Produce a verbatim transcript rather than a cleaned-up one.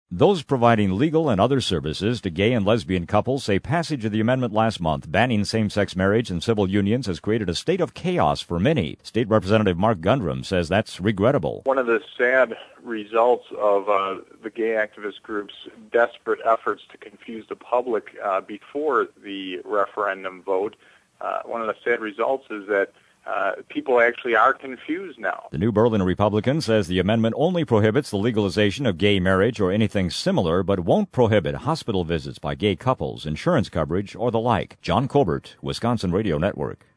Those providing legal and other services to gay and lesbian couples say passage of the amendment last month banning same-sex marriage and civil unions has created a state of chaos for many. State Representative Mark Gundrum says that's regrettable. One of the sad results of uh, the gay activist group's desperate efforts to confuse the public uh, before the referendum vote, uh, one of the sad results is that Uh, people actually are confused now. The New Berlin Republican says the amendment only prohibits the legalization of gay marriage or anything similar, but won't prohibit hospital visits by gay couples, insurance coverage, or the like. John Colbert, Wisconsin Radio Network.